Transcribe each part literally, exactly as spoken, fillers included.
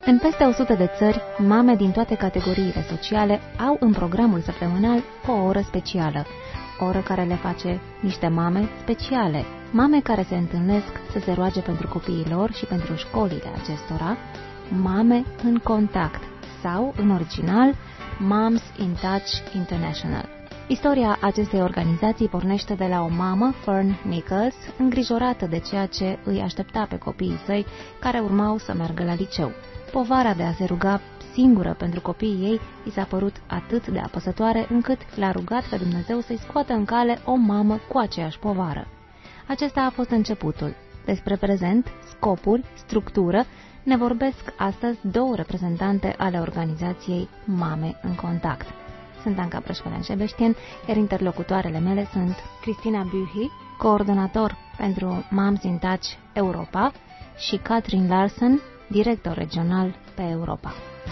În peste o sută de țări, mame din toate categoriile sociale au în programul săptămânal o oră specială, o oră care le face niște mame speciale, mame care se întâlnesc să se roage pentru copiii lor și pentru școlile acestora, Mame în contact sau, în original, Moms in Touch International. Istoria acestei organizații pornește de la o mamă, Fern Nichols, îngrijorată de ceea ce îi aștepta pe copiii săi care urmau să meargă la liceu. Povara de a se ruga singură pentru copiii ei i s-a părut atât de apăsătoare încât l-a rugat pe Dumnezeu să-i scoată în cale o mamă cu aceeași povară. Acesta a fost începutul. Despre prezent, scopuri, structură, ne vorbesc astăzi două reprezentante ale organizației Mame în Contact. Sunt Anca Prășcolean-Șebeștien, iar interlocutoarele mele sunt Cristina Buhi, coordonator pentru Moms in Touch Europa, și Katrin Larsen, director regional pe Europa.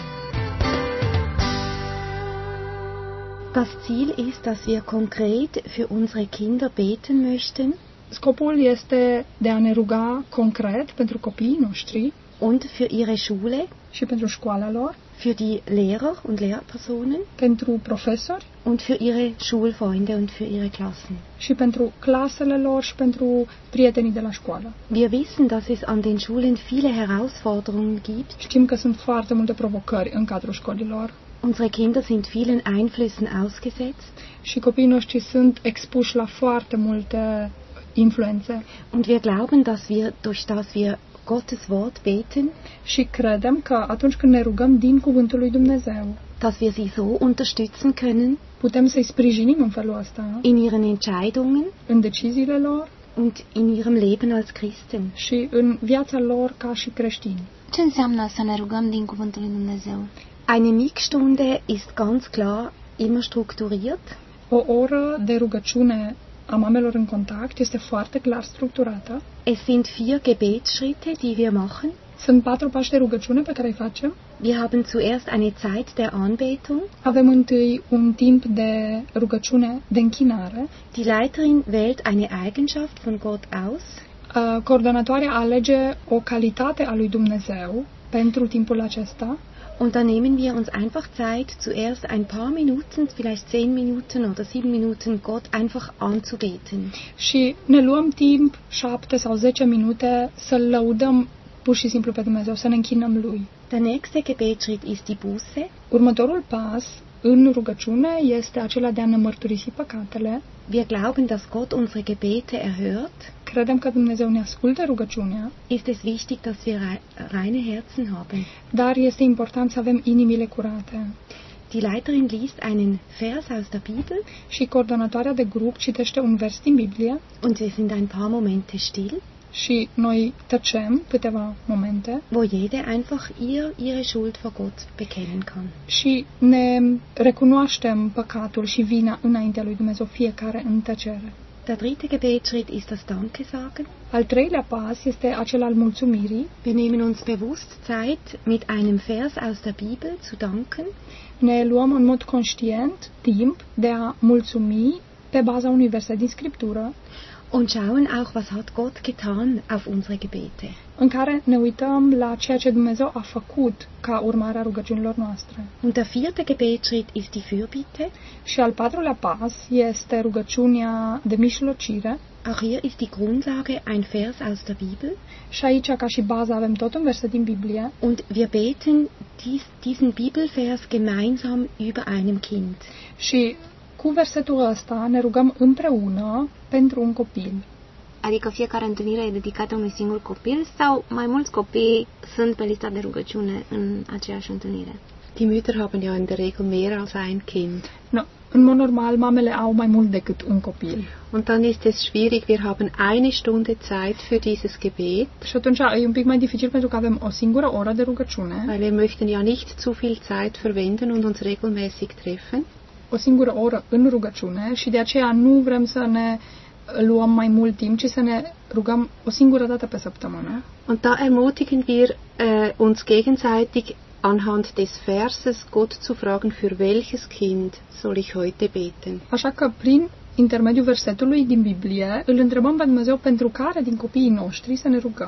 Das Ziel ist, dass wir konkret für unsere Kinder beten möchten. Scopul este de a ne ruga concret pentru copiii noștri und für ihre Schule, și pentru școala lor, für die Lehrer und Lehrpersonen, pentru profesori und für ihre Schulfreunde und für ihre Klassen. și pentru clasele lor și pentru prietenii de la școală. Wir wissen, dass es an den Schulen viele Herausforderungen gibt. Știm că sunt foarte multe provocări în cadrul școlilor. Unsere Kinder sind vielen Einflüssen ausgesetzt. Și copiii noștri sunt expuși la foarte multe influențe. Und wir glauben, dass wir durch das wir Gottes Wort beten, și credem că atunci când ne rugăm din cuvântul lui Dumnezeu, dass wir sie so unterstützen können, putem să-i sprijinim în felul ăsta, in ihren Entscheidungen în deciziile lor und in ihrem Leben als Christen. și în viața lor ca și creștini. Ce înseamnă să ne rugăm din cuvântul lui Dumnezeu? Eine Mikstunde ist ganz klar immer strukturiert. O oră de rugăciune a mamelor în contact este foarte clar structurată. Es sind vier Gebetsschritte, die wir machen. Sunt patru pași de rugăciune pe care îi facem. Wir haben zuerst eine Zeit der Anbetung. Avem întâi un timp de rugăciune de închinare. Die Leiterin wählt eine Eigenschaft von Gott aus. Uh, coordonatoarea alege o calitate a lui Dumnezeu pentru timpul acesta. Und dann nehmen wir uns einfach Zeit, zuerst ein paar Minuten, vielleicht zehn Minuten oder sieben Minuten, Gott einfach anzubeten. Și ne luăm timp, șapte sau zece minute, să-L lăudăm pur și simplu pe Dumnezeu, să ne închinăm Lui. Der nächste Gebetsschritt ist die Buße. Următorul pas în rugăciune este acela de a ne mărturisi păcatele. Wir glauben, dass Gott unsere Gebete erhört. Credem că Dumnezeu ne ascultă rugăciunea. Ist es wichtig, dass wir reine Herzen haben. Dar este important să avem inimile curate. Die Leiterin liest einen Vers aus der Bibel. Și coordonatoarea de grup citește un vers din Biblie. Und wir sind ein paar Momente still. Și noi tăcem câteva momente. Wo jede einfach ihr ihre Schuld vor Gott bekennen kann. Și ne recunoaștem păcatul și vina înaintea lui Dumnezeu, fiecare în tăcere. Der dritte Gebetsschritt ist das Danke sagen. Al treilea pas este acela al mulțumirii. Wir nehmen uns bewusst Zeit, mit einem Vers aus der Bibel zu danken. Ne luăm în mod conștient timp de a mulțumi pe baza unui verset din Scriptură. Und schauen auch, was hat Gott getan auf unsere Gebete. În care ne uităm la ceea ce Dumnezeu a făcut ca urmare a rugăciunilor noastre. Und der vierte Gebetsschritt ist die Fürbitte. Și al patrulea pas este rugăciunea de mijlocire. Auch hier ist die Grundlage ein Vers aus der Bibel. Și aici, ca și bază, avem tot un verset din Biblie. Und wir beten dies, diesen Bibelvers gemeinsam über einem Kind. Și cu versetul ăsta ne rugăm împreună pentru un copil. Adică fiecare întâlnire e dedicată unui singur copil sau mai mulți copii sunt pe lista de rugăciune în aceeași întâlnire? Die Mütter haben ja in der Regel mehr als ein Kind. No, în mod normal, mamele au mai mult decât un copil. Und dann ist es schwierig, wir haben eine Stunde Zeit für dieses Gebet. Și atunci e un pic mai dificil pentru că avem o singură oră de rugăciune. Weil wir möchten ja nicht zu viel Zeit verwenden und uns regelmäßig treffen. O singură oră în rugăciune și de aceea nu vrem să ne luăm mai mult timp, ci să ne rugăm o singură dată pe săptămână. Und da ermutigen wir uh, uns gegenseitig anhand des Verses Gott zu fragen, für welches Kind soll ich heute beten. Așa că prin intermediul versetului din Biblie îl întrebăm pe Dumnezeu pentru care din copiii noștri să ne rugăm.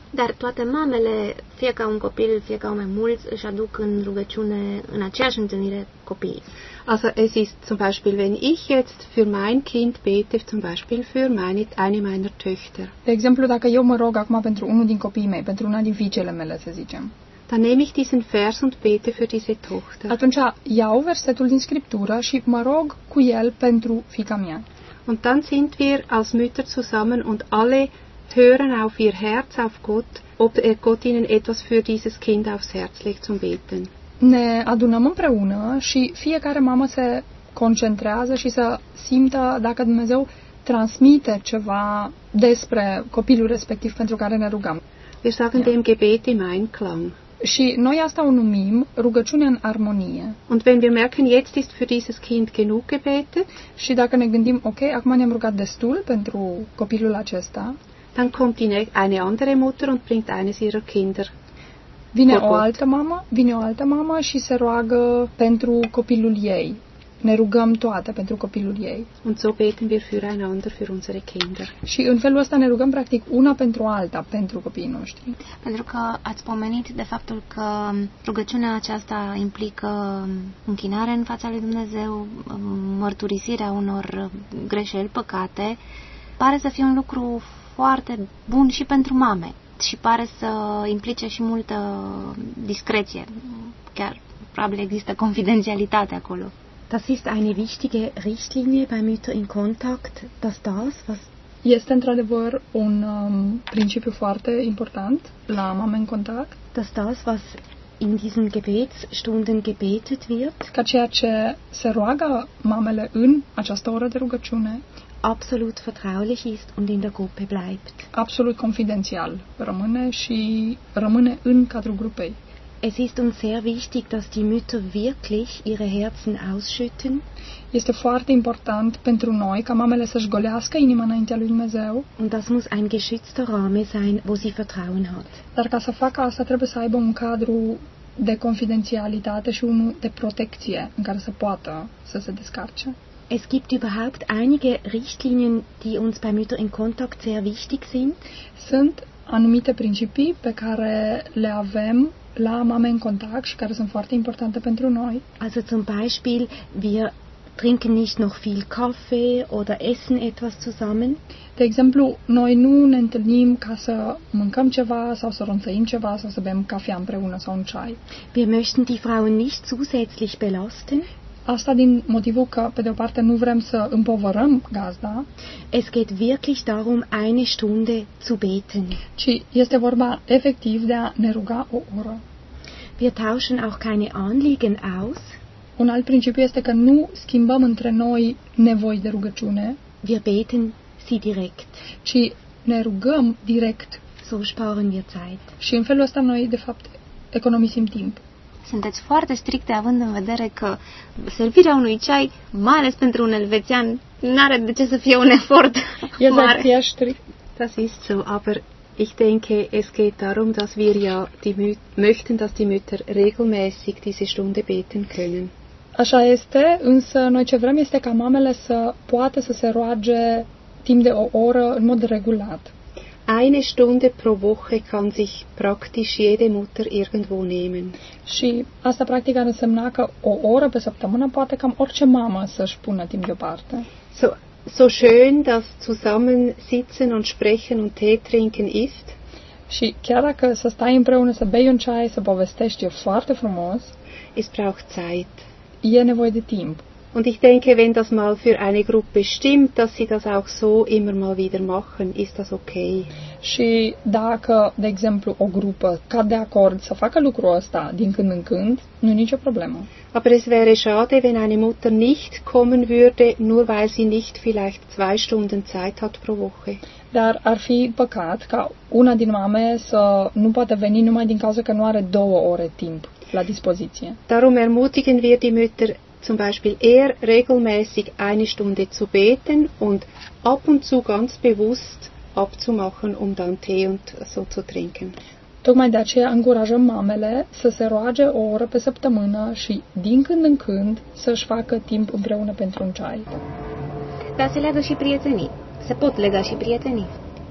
Dar toate mamele, fie ca un copil, fie ca mai mulți, își aduc în rugăciune, în aceeași întâlnire, copiii. Also es ist zum Beispiel, wenn ich jetzt für mein Kind bete, zum Beispiel für meine, eine meiner Töchter, De exemplu, dacă eu mă rog acum pentru unul din copiii mei, pentru una din fiicele mele, să zicem, dann nehme ich diesen Vers und bete für diese Tochter. atunci iau versetul din Scriptură și mă rog cu el pentru fiica mea. Und dann sind wir als Mütter zusammen und alle hören auf ihr Herz, auf Gott, ob er Gott ihnen etwas für dieses Kind aufs Herz legt zum Beten. Ne adunăm împreună și fiecare mamă se concentrează și să simtă dacă Dumnezeu transmite ceva despre copilul respectiv pentru care ne rugăm. Wir sagen dem Gebet im Einklang. Și noi asta o numim rugăciune în armonie. Und wenn wir merken, jetzt ist für dieses Kind genug gebetet, Și dacă ne gândim, ok, acum ne-am rugat destul pentru copilul acesta, dann kommt die, eine andere Mutter und bringt eines ihrer Kinder. vine Vor o Gott. altă mamă, vine o altă mamă și se roagă pentru copilul ei. Ne rugăm toate pentru copilul ei. Und so beten wir füreinander, für unsere Kinder. Și în felul ăsta ne rugăm practic una pentru alta, pentru copiii noștri. Pentru că ați pomenit de faptul că rugăciunea aceasta implică închinare în fața lui Dumnezeu, mărturisirea unor greșeli, păcate. Pare să fie un lucru foarte bun și pentru mame și pare să implice și multă discreție. Chiar probabil există confidențialitate acolo. Das ist eine wichtige Richtlinie bei Mütter in Kontakt, dass das, was Este într-adevăr un um, principiu foarte important la Mame în Contact, dass das, was in diesen Gebetsstunden gebetet wird, ca ceea ce se roagă mamele în această oră de rugăciune, absolut vertraulich ist und in der Gruppe bleibt. absolut confidențial rămâne și rămâne în cadrul grupei. Es ist uns sehr wichtig, dass die Mütter wirklich ihre Herzen ausschütten Este foarte important pentru noi ca mamele să-și golească inima înaintea lui Dumnezeu, und das muss ein geschützter Rahmen sein, wo sie Vertrauen hat. dar ca să facă asta trebuie să aibă un cadru de confidențialitate și unul de protecție în care să poată să se descarce. Es gibt überhaupt einige Richtlinien, die uns bei Mütter in Kontakt sehr wichtig sind. Sunt anumite principii pe care le avem la Mame în Contact și care sunt foarte importante pentru noi. Also zum Beispiel, wir trinken nicht noch viel Kaffee oder essen etwas zusammen. De exemplu, noi nu ne întâlnim ca să mâncăm ceva sau să ronțăim ceva sau să bem cafea împreună sau un ceai. Wir möchten die Frauen nicht zusätzlich belasten. Asta din motivul că, pe de o parte, nu vrem să împovărăm gazda, Es geht wirklich darum, eine Stunde zu beten. ci este vorba efectiv de a ne ruga o oră. Wir tauschen auch keine Anliegen aus. Un alt principiu este că nu schimbăm între noi nevoi de rugăciune, Wir beten sie direkt. ci ne rugăm direct. So sparen wir Zeit. Și în felul ăsta noi, de fapt, economisim timp. Sunteți foarte stricte având în vedere că servirea unui ceai, mai ales pentru un elvețian, n-are de ce să fie un efort Ihr seid mare. sehr strikt. Das ist so, aber ich denke, es geht darum, dass wir ja die Mü- möchten, dass die Mütter regelmäßig diese Stunde beten können. Așa este, însă noi ce vrem este ca mamele să poată să se roage timp de o oră în mod regulat. Eine Stunde pro Woche kann sich praktisch jede Mutter irgendwo nehmen. Și asta practic ar însemna că o oră pe săptămână poate cam orice mamă să-și pună timp deoparte. So, so schön das Zusammensitzen und Sprechen und Tee trinken ist, Și chiar dacă să stai împreună, să bei un ceai, să povestești, e foarte frumos, es braucht Zeit. e nevoie de timp. Und ich denke, wenn das mal für eine Gruppe stimmt, dass sie das auch so immer mal wieder machen, ist das okay. Și dacă, de exemplu, o grupă cade de acord să facă lucrul ăsta din când în când, nu e nicio problemă. Aber es wäre schade, wenn eine Mutter nicht kommen würde, nur weil sie nicht vielleicht zwei Stunden Zeit hat pro Woche. Dar ar fi păcat ca una din mame să nu poată veni numai din cauza că nu are două ore timp la dispoziție. Darum ermutigen wir die Mütter zum Beispiel eher regelmäßig eine Stunde zu beten und ab und zu ganz bewusst abzumachen, um dann Tee und so zu trinken. Tocmai de aceea încurajăm mamele să se roage o oră pe săptămână și din când în când să-și facă timp împreună pentru un ceai. Dar se leagă și prietenii. Se pot lega și prietenii.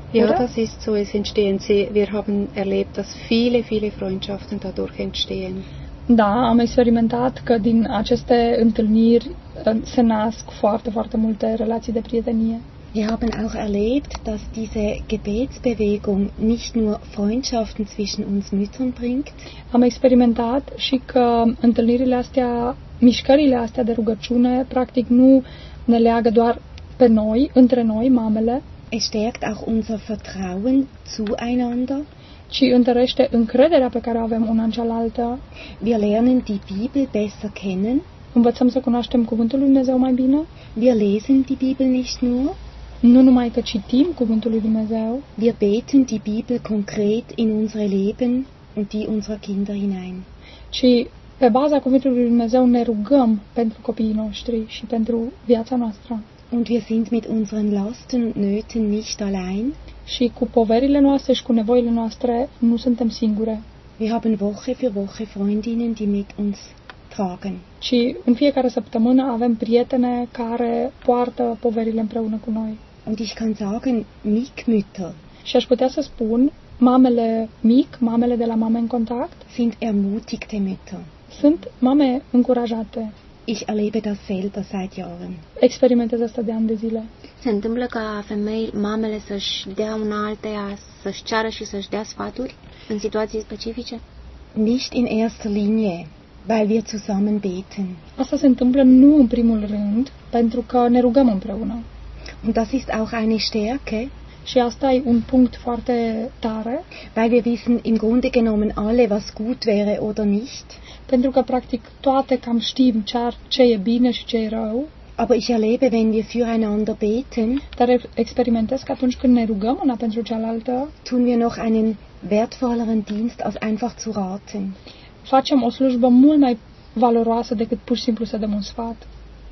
Ja, oder? das ist so. Es entstehen sehr, wir haben erlebt, dass viele, viele Freundschaften dadurch entstehen. Da, am experimentat că din aceste întâlniri uh, se nasc foarte, foarte multe relații de prietenie. Wir haben auch erlebt, dass diese Gebetsbewegung nicht nur Freundschaften zwischen uns Müttern bringt, Am experimentat și că întâlnirile astea, mișcările astea de rugăciune, practic nu ne leagă doar pe noi, între noi, mamele, es stärkt auch unser Vertrauen zueinander. ci întărește încrederea pe care o avem una în cealaltă. Wir lernen die Bibel besser kennen. Învățăm să cunoaștem Cuvântul lui Dumnezeu mai bine, Wir lesen die Bibel nicht nur, nu numai că citim Cuvântul lui Dumnezeu, wir beten die Bibel konkret in unsere Leben und die unserer Kinder hinein. ci pe baza Cuvântului lui Dumnezeu ne rugăm pentru copiii noștri și pentru viața noastră. Und wir sind mit unseren Lasten und Nöten nicht allein. Și cu poverile noastre și cu nevoile noastre nu suntem singure, Wir haben Woche für Woche Freundinnen, die mit uns tragen. ci în fiecare săptămână avem prietene care poartă poverile împreună cu noi. Und ich kann sagen, Mietmütter Și aș putea să spun, mamele mic, mamele de la Mame în Contact, sind ermutigte Mütter. sunt mame încurajate. Ich erlebe das selber seit Jahren. Experimentez asta de ani de zile. Se întâmplă ca femei, mamele, să-și dea una alteia, să-și ceară și să-și dea sfaturi în situații specifice? Nicht in erster Linie, weil wir zusammen beten. Asta se întâmplă nu în primul rând, pentru că ne rugăm împreună. Und das ist auch eine Stärke, Și asta e un punct foarte tare, weil wir wissen im Grunde genommen alle, was gut wäre oder nicht. pentru că practic toate cam știm ce, ar, ce e bine și ce e rău, Aber ich erlebe, wenn wir füreinander beten, dar experimentez că atunci când ne rugăm una pentru cealaltă, tun wir noch einen wertvolleren Dienst, als einfach zu raten. facem o slujbă mult mai valoroasă decât pur și simplu să dăm un sfat.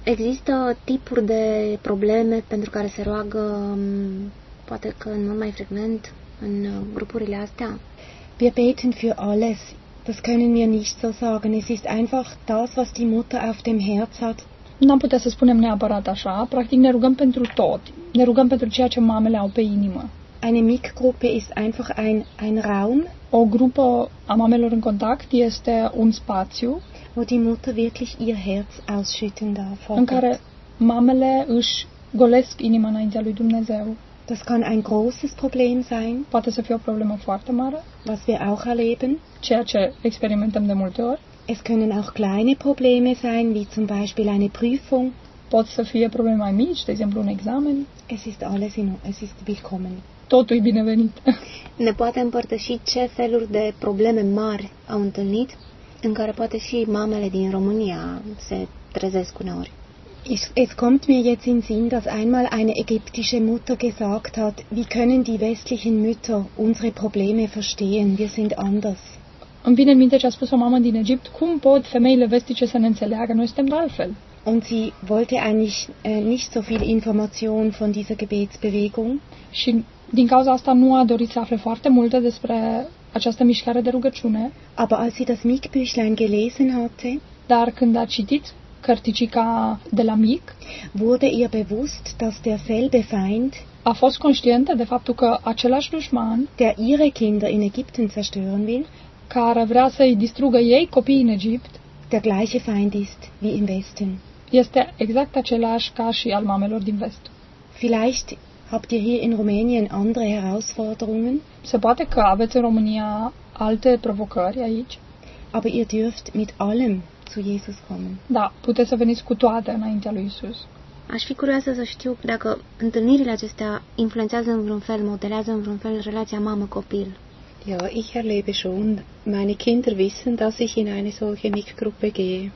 Există tipuri de probleme pentru care se roagă, m, poate că în mod mai frecvent, în uh, grupurile astea? Wir beten für alles. Das können wir nicht so sagen. Es ist einfach das, was die Mutter auf dem Herz hat. N-am putea să spunem neapărat așa, practic ne rugăm pentru tot. Ne rugăm pentru ceea ce mamele au pe inimă. Eine Mikgruppe ist einfach ein, ein Raum, O grupă a mamelor în contact este un spațiu wo die Mutter wirklich ihr Herz ausschütten darf. vor în Gott. care mamele își golesc inima înaintea lui Dumnezeu. Das kann ein großes Problem sein, Poate să fie o problemă foarte mare, was wir auch erleben. ceea ce experimentăm de multe ori. Es können auch kleine Probleme sein, wie zum Beispiel eine Prüfung. Pot să fie probleme mai mici, de exemplu un examen. Es ist alles in, es ist willkommen. Totul e binevenit. Ne poate împărtăși ce feluri de probleme mari au întâlnit, în care poate și mamele din România se trezesc uneori? Es, es kommt mir jetzt in Sinn, dass einmal eine ägyptische Mutter gesagt hat, wie können die westlichen Mütter unsere Probleme verstehen? Wir sind anders. Îmi vine în minte ce a spus o mamă din Egipt, cum pot femeile vestice să ne înțeleagă? Noi suntem de altfel. Und sie wollte eigentlich äh, nicht so viel Information von dieser Gebetsbewegung. Și din cauza asta nu a dorit să afle foarte multe despre această mișcare de rugăciune, Aber als sie das Mickbüchlein gelesen hatte, dar când a citit cărticica de la mic, wurde ihr bewusst, dass derselbe Feind, a fost conștientă de faptul că același dușman der ihre Kinder in Ägypten zerstören will, care vrea să-i distrugă ei copiii în Egipt, der gleiche Feind ist wie im Westen. este exact același ca și al mamelor din vest. Vielleicht habt ihr hier in Rumänien andere Herausforderungen, Se poate că aveți în România alte provocări aici, aber ihr dürft mit allem zu Jesus kommen. da, puteți să veniți cu toate înaintea lui Isus. Aș fi curioasă să știu dacă întâlnirile acestea influențează în vreun fel, modelează în vreun fel relația mamă-copil. Ja, ich erlebe schon. Meine Kinder wissen, dass ich in eine solche Mickgruppe gehe.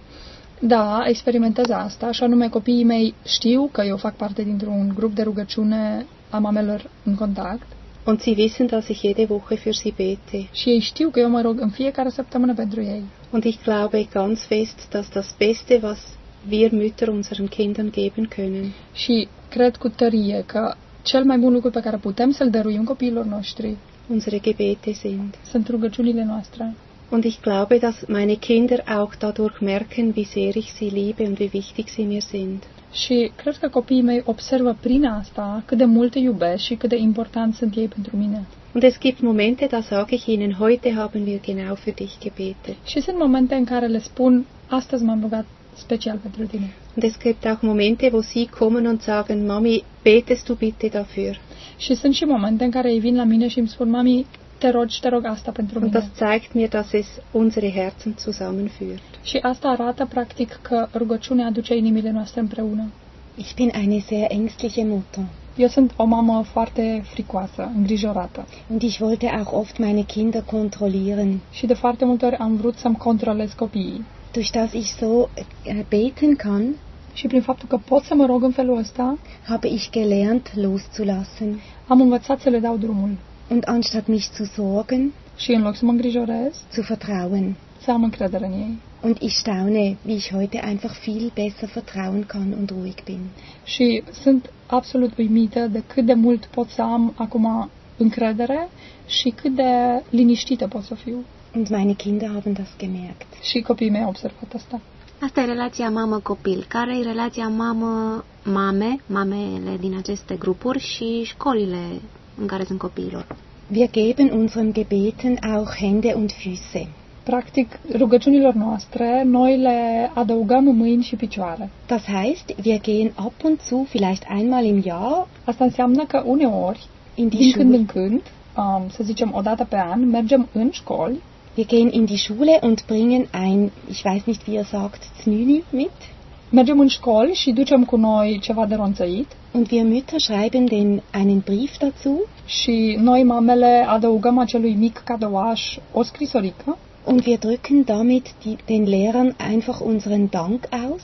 Da, experimentez asta, și anume copiii mei știu că eu fac parte dintr-un grup de rugăciune a mamelor în contact Und sie wissen, dass ich jede Woche für sie bete. și ei știu că eu mă rog în fiecare săptămână pentru ei. Und ich glaube ganz fest, dass das Beste, was wir Mütter unseren Kindern geben können, Și cred cu tărie că cel mai bun lucru pe care putem să-l dăruim copiilor noștri unsere Gebete sind. sunt rugăciunile noastre. Und ich glaube, dass meine Kinder auch dadurch merken, wie sehr ich sie liebe und wie wichtig sie mir sind. Și cred că copiii mei observă prin asta cât de mult îi iubesc și cât de important sunt ei pentru mine. Und es gibt Momente, da sage ich ihnen, heute haben wir genau für dich gebetet. Și sunt momente în care le spun, astăzi m-am rugat special pentru tine. Und es gibt auch Momente, wo sie kommen und sagen, Mami, betest du bitte dafür? Și sunt și momente în care ei vin la mine și îmi spun, mami, te rog și te rog asta pentru Und mine. das zeigt mir, dass es unsere Herzen zusammenführt. Și asta arată, practic, că rugăciunea aduce inimile noastre împreună. Ich bin eine sehr ängstliche Mutter. Eu sunt o mamă foarte fricoasă, îngrijorată. Und ich wollte auch oft meine Kinder kontrollieren. Și de foarte multe ori am vrut să-mi controlez copiii. Durch das ich so äh, beten kann, Și prin faptul că pot să mă rog în felul ăsta, habe ich gelernt, loszulassen. am învățat să le dau drumul. Und anstatt mich zu sorgen, Și în loc să mă îngrijorez, zu vertrauen. să am încredere în ei. Und ich staune, wie ich heute einfach viel besser vertrauen kann und ruhig bin. Și sunt absolut uimită de cât de mult pot să am acum încredere și cât de liniștită pot să fiu. Und meine Kinder haben das gemerkt. Și copiii mei au observat asta. Asta e relația mamă-copil. Care e relația mamă-mame, mamele din aceste grupuri și școlile în care sunt copiilor? Wir geben unseren Gebeten auch Hände und Füße. Practic, rugăciunilor noastre, noi le adăugăm mâini și picioare. Das heißt, wir gehen ab und zu, vielleicht einmal im Jahr, Asta înseamnă că uneori, in die din când Schule. în când, um, să zicem o dată pe an, mergem în școli, Wir gehen in die Schule und bringen ein, ich weiß nicht, wie ihr sagt, Znüni mit. mergem în școli și ducem cu noi ceva de ronțăit Und wir Mütter schreiben den einen Brief dazu. și noi, mamele, adăugăm acelui mic cadouaș o scrisorică Und wir drücken damit die, den Lehrern einfach unseren Dank aus.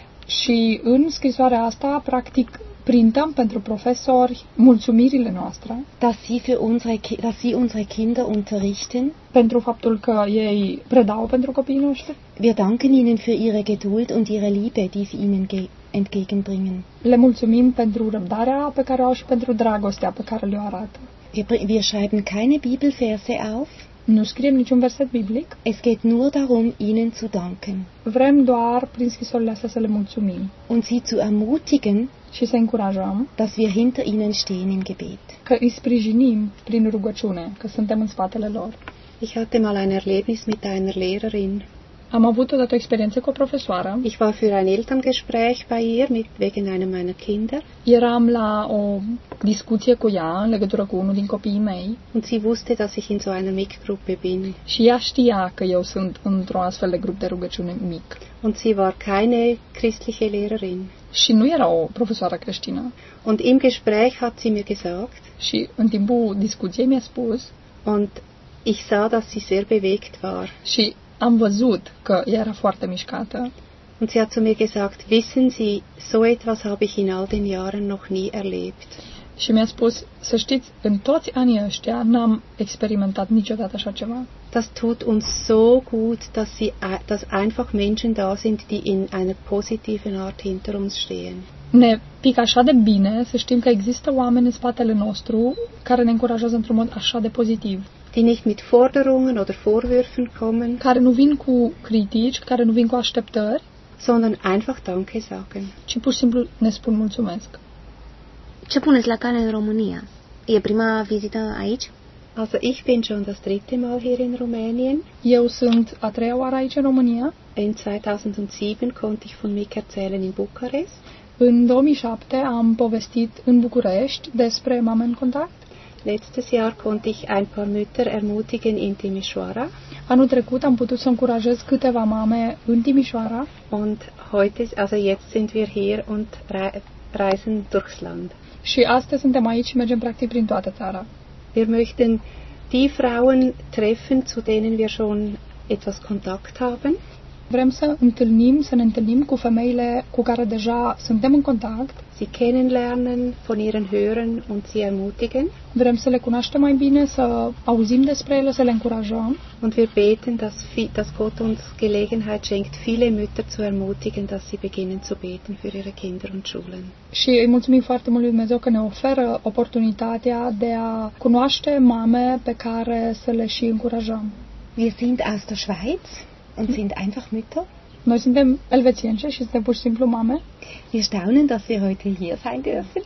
și în scrisoarea asta, practic, printăm pentru profesori mulțumirile noastre Dass sie, für unsere, Ki- dass sie unsere Kinder unterrichten. pentru faptul că ei predau pentru copiii noștri. Wir danken ihnen für ihre Geduld und ihre Liebe, die sie ihnen ge- entgegenbringen. Le mulțumim pentru răbdarea pe care o au și pentru dragostea pe care le-o arată. Wir, br- wir schreiben keine Bibelverse auf. Nu scriem niciun verset biblic, Es geht nur darum, ihnen zu danken vrem doar prin scrisorile astea să le mulțumim und sie zu ermutigen, și să încurajăm dass wir hinter ihnen stehen im Gebet. că îi sprijinim prin rugăciune, că suntem în spatele lor. Ich hatte mal ein Erlebnis mit einer Lehrerin. Am avut odată o experiență cu o profesoară. Ich war für ein Elterngespräch bei ihr mit, wegen einer meiner Kinder. Eram la o discuție cu ea în legătură cu unul din copiii mei Und sie wusste, dass ich in so einer Mikgruppe bin. și ea știa că eu sunt într-un astfel de grup de rugăciune mic. Und sie war keine christliche Lehrerin. Și nu era o profesoară creștină. Und im Gespräch hat sie mir gesagt, Și în timpul discuției mi-a spus und ich sah, dass sie sehr bewegt war. și am văzut că ea era foarte mișcată. Und sie hat zu mir gesagt, wissen Sie, so etwas habe ich in all den Jahren noch nie erlebt. Și mi-a spus, să știți, în toți anii ăștia n-am experimentat niciodată așa ceva. Das tut uns so gut, dass, sie, dass einfach Menschen da sind, die in einer positiven Art hinter uns stehen. Ne pică așa de bine să știm că există oameni în spatele nostru care ne încurajează într-un mod așa de pozitiv, Die nicht mit Forderungen oder Vorwürfen kommen, care nu vin cu critici, care nu vin cu așteptări, sondern einfach Danke sagen. ci pur și simplu ne spun mulțumesc. Ce puneți la cale în România? E prima vizită aici? Also ich bin schon das dritte Mal hier in Rumänien. Eu sunt a treia oară aici în România. In zweitausendsieben konnte ich von Mick erzählen in Bukarest. În două mii șapte am povestit în București despre Mame în Contact. Letztes Jahr konnte ich ein paar Mütter ermutigen in Timișoara. Anul trecut am putut să încurajez câteva mame în Timișoara Und heute, also jetzt sind wir hier und rei- reisen durchs Land. și astăzi suntem aici și mergem practic prin toată țara. Wir möchten die Frauen treffen, zu denen wir schon etwas Kontakt haben. Vrem să întâlnim, să ne întâlnim cu femeile cu care deja suntem în contact. Sie kennenlernen, von ihren hören und sie ermutigen. Vrem să le cunoaștem mai bine, să auzim despre ele, să le încurajăm. Und wir beten, dass, vi- dass Gott uns Gelegenheit schenkt, viele Mütter zu ermutigen, dass sie beginnen zu beten für ihre Kinder und Schulen. Și îi mulțumim foarte mult lui Dumnezeu că ne oferă oportunitatea de a cunoaște mame pe care să le și încurajăm. Wir sind aus der Schweiz und sind einfach Mütter. Noi suntem elvețience și suntem pur și simplu mame. Wir staunen, dass wir heute hier sein dürfen.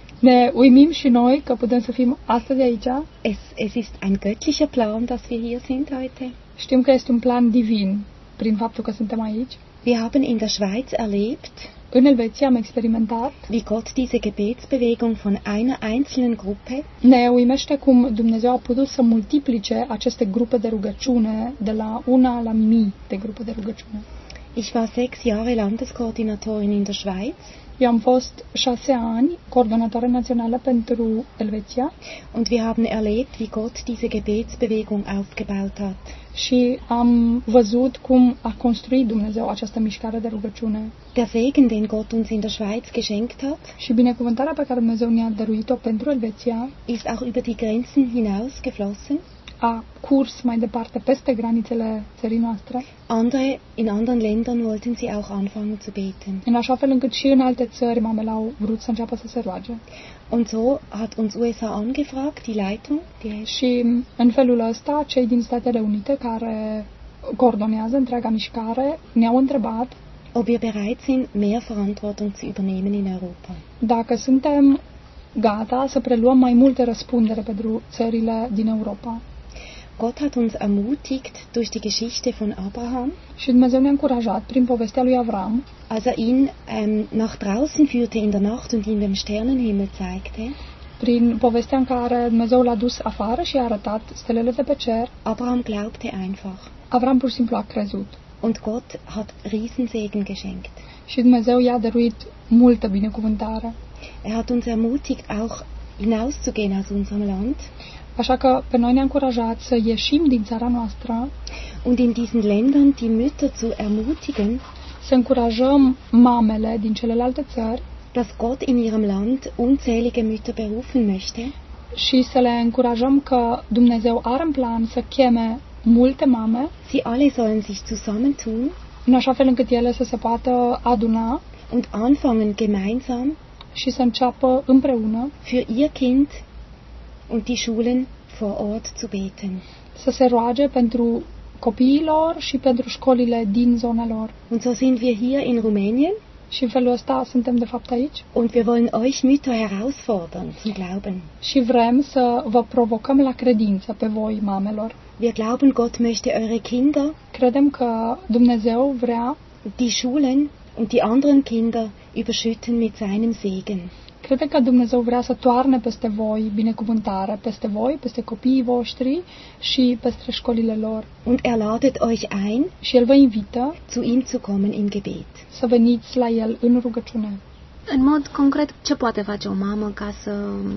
Ne uimim și noi că putem să fim astăzi aici. Es, es ist ein göttlicher Plan, dass wir hier sind heute. Știm că este un plan divin prin faptul că suntem aici. Wir haben in der Schweiz erlebt, În Elveția am experimentat. wie Gott diese Gebetsbewegung von einer einzelnen Gruppe Ne uimește cum Dumnezeu a putut să multiplice aceste grupe de rugăciune de la una la mii de grupe de rugăciune. Ich war sechs Jahre Landeskoordinatorin in der Schweiz Eu am fost șase ani coordonatoare națională pentru Elveția und wir haben erlebt, wie Gott diese Gebetsbewegung aufgebaut hat. și am văzut cum a construit Dumnezeu această mișcare de rugăciune. Der Segen, den Gott uns in der Schweiz geschenkt hat, Și binecuvântarea pe care Dumnezeu ne-a dăruit-o pentru Elveția ist auch über die Grenzen hinaus geflossen. a curs mai departe peste granițele țării noastre, Andere, in anderen Ländern wollten sie auch anfangen zu beten. în așa fel încât și în alte țări mamele au vrut să înceapă să se roage. Und so hat uns U S A angefragt, die Leitung, die Și în felul ăsta, cei din Statele Unite care coordonează întreaga mișcare ne-au întrebat ob wir bereit sind, mehr Verantwortung zu übernehmen in Europa. dacă suntem gata să preluăm mai multe răspundere pentru țările din Europa. Gott hat uns ermutigt durch die Geschichte von Abraham, Și Dumnezeu ne-a încurajat prin povestea lui Avram, als er ihn ähm, nach draußen führte in der Nacht und ihm den Sternenhimmel zeigte. prin povestea în care Dumnezeu l-a dus afară și a arătat stelele de pe cer. Abraham glaubte einfach Avram pur și simplu a crezut. und Gott hat Riesensegen geschenkt. Și Dumnezeu i-a dăruit multă binecuvântare. Er hat uns ermutigt, auch hinauszugehen aus unserem Land Așa că pe noi ne-a încurajat să ieșim din țara noastră, und in diesen Ländern die Mütter zu ermutigen, să încurajăm mamele din celelalte țări dass Gott in ihrem Land unzählige Mütter berufen möchte, și să le încurajăm că Dumnezeu are în plan să cheme multe mame, sie alle sollen sich zusammentun în așa fel încât ele să se poată aduna und anfangen gemeinsam și să înceapă împreună für ihr Kind und die Schulen vor Ort zu beten. să se roage pentru copiilor și pentru școlile din zona lor. Und so sind wir hier in Rumänien Și în felul ăsta suntem de fapt aici und wir wollen euch Mütter herausfordern zum Glauben. și vrem să vă provocăm la credință pe voi, mamelor. Wir glauben, Gott möchte eure Kinder, Credem că Dumnezeu vrea, die Schulen und die anderen Kinder überschütten mit seinem Segen. credem că Dumnezeu vrea să toarne peste voi binecuvântare, peste voi, peste copiii voștri și peste școlile lor. Und er ladet euch ein, Și El vă invită zu ihm zu kommen im Gebet. să veniți la El în rugăciune. În mod concret, ce poate face o mamă ca să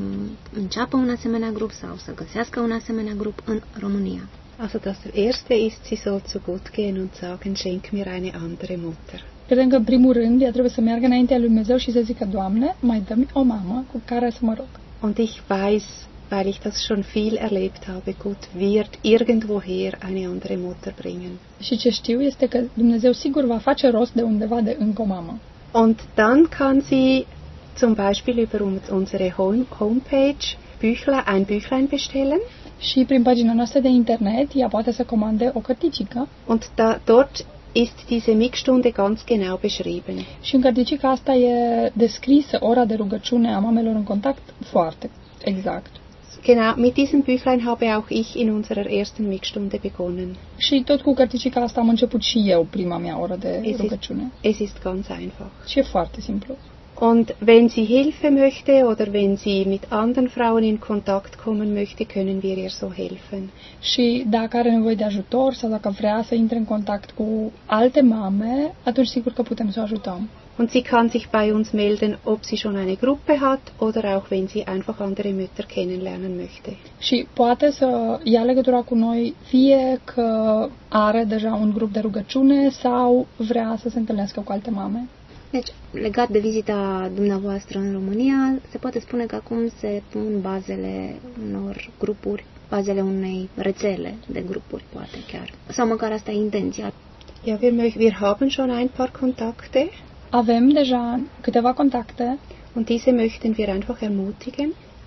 înceapă un asemenea grup sau să găsească un asemenea grup în România? Also das erste ist, sie soll zu Gott gehen und sagen, schenk mir eine andere Mutter. Credem că, în primul rând, ea trebuie să meargă înaintea lui Dumnezeu și să zică, Doamne, mai dă-mi o mamă cu care să mă rog. Und ich weiß, weil ich das schon viel erlebt habe, Gott wird irgendwoher eine andere Mutter bringen. Și ce știu este că Dumnezeu sigur va face rost de undeva de încă o mamă. Und dann kann sie zum Beispiel über unsere Home- Homepage Büchlein, ein Büchlein bestellen. Și prin pagina noastră de internet, ea poate să comande o cărticică Und da, dort ist diese Mixstunde ganz genau beschrieben. și în cărticica asta e descrisă ora de rugăciune a mamelor în contact foarte exact. Genau, mit diesem Büchlein habe auch ich in unserer ersten Mixstunde begonnen. Și tot cu cărticica asta am început și eu prima mea oră de Es ist, rugăciune. es ist ganz einfach. Și e foarte simplu. Und wenn sie Hilfe möchte oder wenn sie mit anderen Frauen in Kontakt kommen möchte, können wir ihr so helfen. Și dacă are nevoie de ajutor sau dacă vrea să intre în contact cu alte mame, atunci sigur că putem să o ajutăm. Und sie kann sich bei uns melden, ob sie schon eine Gruppe hat oder auch wenn sie einfach andere Mütter kennenlernen möchte. Și poate să ia legătura cu noi fie că are deja un grup de rugăciune sau vrea să se întâlnească cu alte mame. Deci, legat de vizita dumneavoastră în România, se poate spune că acum se pun bazele unor grupuri, bazele unei rețele de grupuri, poate chiar. Sau măcar asta e intenția. Ja, wir, möch- wir haben schon ein paar Kontakte Avem deja câteva contacte und diese möchten wir einfach ermutigen.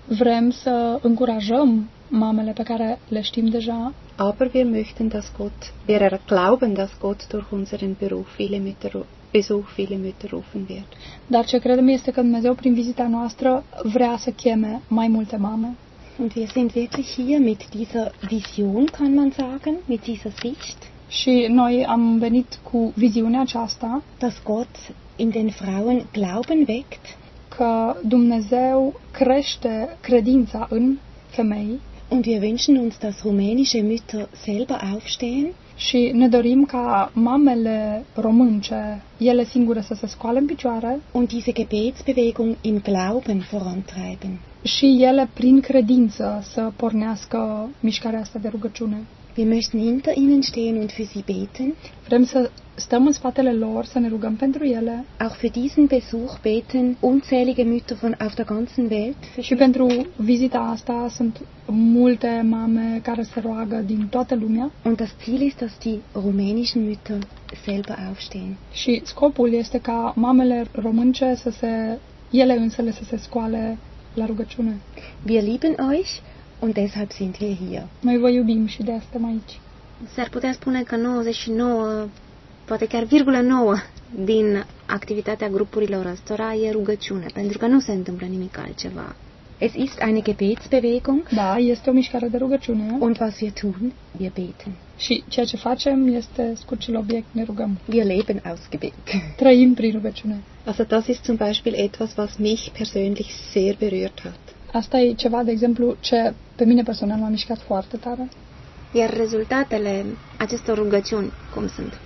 vrem să încurajăm mamele pe care le știm deja, aber wir möchten, dass Gott, wir glauben, dass Gott durch unseren Beruf viele Mütter, Besuch viele Mütter rufen wird. dar ce credem este că Dumnezeu prin vizita noastră vrea să cheme mai multe mame. Und wir sind wirklich hier mit dieser Vision, kann man sagen, mit dieser Sicht, Și noi am venit cu viziunea aceasta dass Gott in den Frauen Glauben weckt că Dumnezeu crește credința în femei und wir wünschen uns, dass rumänische Mütter selber aufstehen și ne dorim ca mamele românce, ele singure, să se scoale în picioare und diese Gebetsbewegung im Glauben vorantreiben. și ele, prin credință, să pornească mișcarea asta de rugăciune. Wir möchten hinter ihnen stehen und für sie beten, Vrem să stăm în spatele lor, să ne rugăm pentru ele auch für diesen Besuch beten unzählige Mütter von auf der ganzen Welt. și pentru vizita asta sunt multe mame care se roagă din toată lumea Und das Ziel ist, dass die rumänischen Mütter selber aufstehen. și scopul este ca mamele românce să se, ele însele să se scoale la rugăciune. Wir lieben euch und deshalb sind wir hier. Noi vă iubim și de asta suntem aici. S-ar putea spune că nouăzeci și nouă, poate chiar virgulă nouă din activitatea grupurilor ăstora e rugăciune, pentru că nu se întâmplă nimic altceva. Es ist eine Gebetsbewegung Da, este o mișcare de rugăciune und was wir tun, wir beten. și ceea ce facem este scurt și la obiect, ne rugăm. Wir leben aus Gebet. Trăim prin rugăciune. Also das ist zum Beispiel etwas, was mich persönlich sehr berührt hat. Asta e ceva, de exemplu, ce pe mine personal m-a mișcat foarte tare. Iar rezultatele acestor rugăciuni, cum sunt?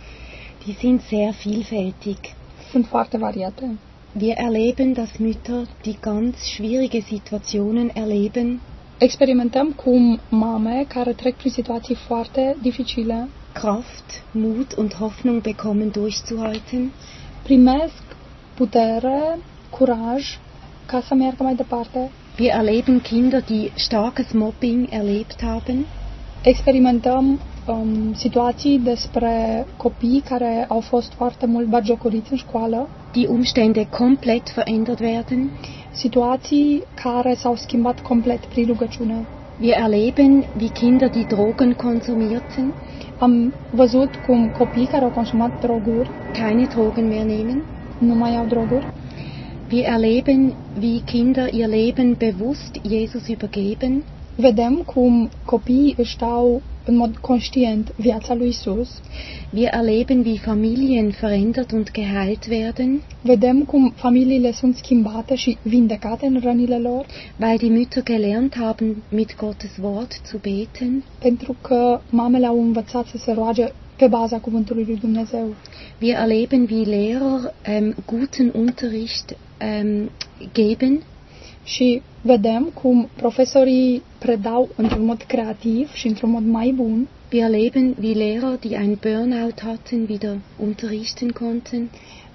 Die sind sehr vielfältig. Sunt foarte variate. Wir erleben, dass Mütter, die ganz schwierige Situationen erleben, Experimentăm cum mame care trec prin situații foarte dificile Kraft, Mut und Hoffnung bekommen, durchzuhalten. primesc putere, curaj ca să meargă mai departe. Wir erleben Kinder, die starkes Mobbing erlebt haben. Experimentăm um, situații despre copii care au fost foarte mult batjocoriți în școală, Die Umstände komplett verändert werden. situații care s-au schimbat complet prin rugăciune. Wir erleben, wie Kinder, die Drogen konsumierten, Am văzut cum copii care au consumat droguri keine Drogen mehr nehmen. nu mai au droguri. Wir erleben, wie Kinder ihr Leben bewusst Jesus übergeben. Vedem cum copiii își dau în mod conștient viața lui Isus. Wir erleben, wie Familien verändert und geheilt werden, Vedem cum familiile sunt schimbate și vindecate în rănile lor, weil die Mütter gelernt haben, mit Gottes Wort zu beten. pentru că mamele au învățat să se roage pe baza cuvântului lui Dumnezeu. Wir erleben, wie Lehrer ähm, guten Unterricht ähm, geben. Și vedem cum profesorii predau într-un mod creativ și într-un mod mai bun. Wir erleben, wie Lehrer, die einen Burnout hatten, wieder unterrichten konnten.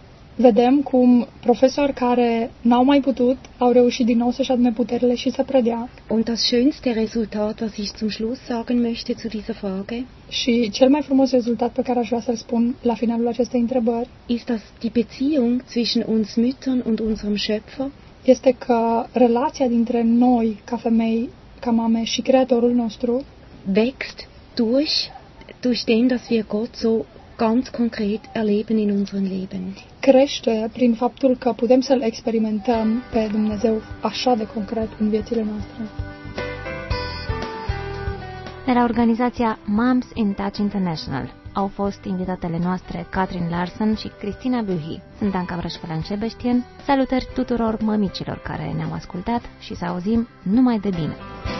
Vedem cum profesori care n-au mai putut au reușit din nou să-și adune puterile și să predea. Und das schönste Resultat, was ich zum Schluss sagen möchte zu dieser Frage, Și cel mai frumos rezultat pe care aș vrea să-l spun la finalul acestei întrebări ist, dass die Beziehung zwischen uns Müttern und unserem Schöpfer este că relația dintre noi, ca femei, ca mame și Creatorul nostru, wächst durch, durch den, dass wir Gott so ganz konkret erleben in unserem Leben. crește prin faptul că putem să-L experimentăm pe Dumnezeu așa de concret în viețile noastre. De la organizația Moms in Touch International au fost invitatele noastre Catherine Larson și Cristina Buhi. Sunt Anca Brășfălan-Șebeștien. Salutări tuturor mămicilor care ne-au ascultat și să auzim numai de bine!